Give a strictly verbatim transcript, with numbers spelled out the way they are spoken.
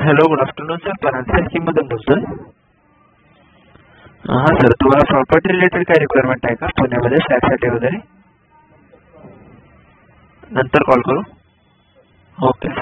Hello good afternoon sir, Paranjpe स्कीममधून बोलतोय. हां सर, तुम्हाला प्रॉपर्टी रिलेटेड काय रिक्वायरमेंट आहे का पुण्यामध्ये फ्लॅटसाठी वगैरे? नंतर कॉल करू. ओके.